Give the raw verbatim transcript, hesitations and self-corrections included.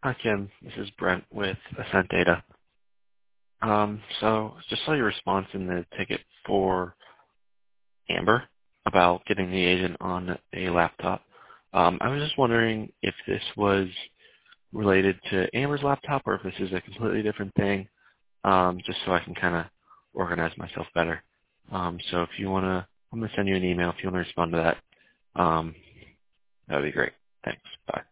Hi, Kim. This is Brent with Ascent Data. Um, so just saw your response in the ticket for Amber about getting the agent on a laptop. Um, I was just wondering if this was related to Amber's laptop or if this is a completely different thing, um, just so I can kind of organize myself better. Um, so if you want to, I'm going to send you an email if you want to respond to that. Um, that would be great. Thanks. Bye.